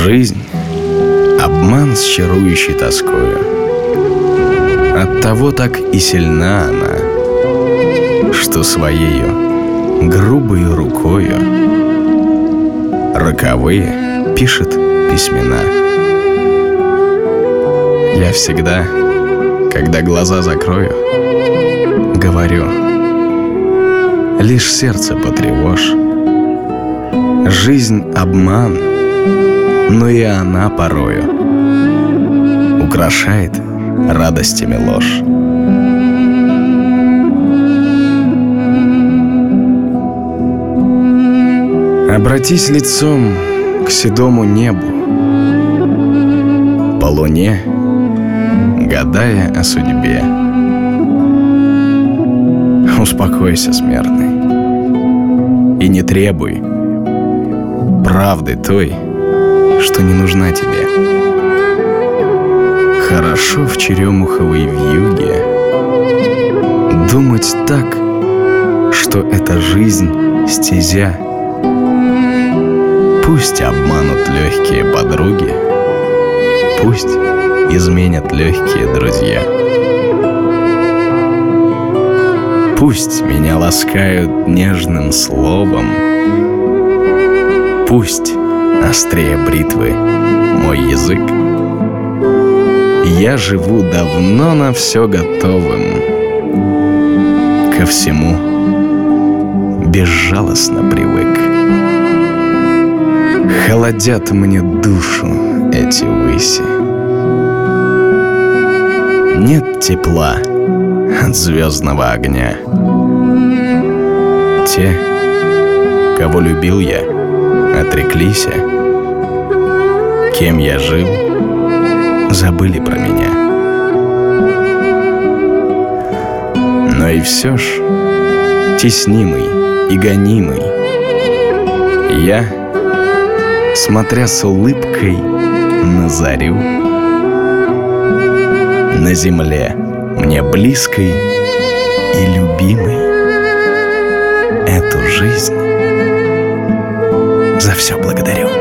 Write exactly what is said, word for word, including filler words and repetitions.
Жизнь — обман с чарующей тоскою. Оттого так и сильна она, что своею грубою рукою роковые пишет письмена. Я всегда, когда глаза закрою, говорю: лишь сердце потревожь. Жизнь — обман, но и она порою украшает радостями ложь. Обратись лицом к седому небу, по луне гадая о судьбе. Успокойся, смертный, и не требуй правды той, что не нужна тебе. Хорошо в черемуховой вьюге думать так, что эта жизнь стезя. Пусть обманут легкие подруги, пусть изменят легкие друзья. Пусть меня ласкают нежным словом, пусть острее бритвы мой язык. Я живу давно на все готовым, ко всему безжалостно привык. Холодят мне душу эти выси. Нет тепла от звездного огня. Те, кого любил я, отреклись, кем я жил, забыли про меня. Но и все ж, теснимый и гонимый, я, смотря с улыбкой на зарю, на земле мне близкой и любимой, эту жизнь за все благодарю.